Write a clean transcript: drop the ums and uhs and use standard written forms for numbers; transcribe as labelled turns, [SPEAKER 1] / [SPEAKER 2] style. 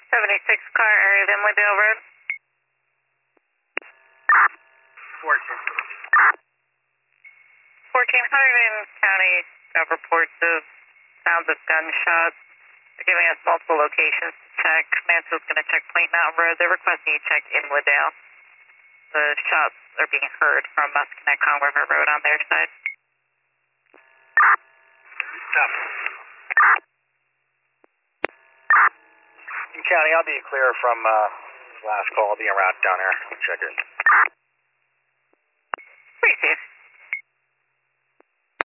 [SPEAKER 1] 76 car area of Inwoodale Road. 14 Huntington County got reports of sounds of gunshots. They're giving us multiple locations to check. Mansfield's going to check Point Mountain Road. They're requesting you check Inwoodale. The shots are being heard from Musconnect Conn River Road on their side.
[SPEAKER 2] Stop. County, I'll be clear from last call. I'll be around down there. Check it.
[SPEAKER 1] Pretty safe.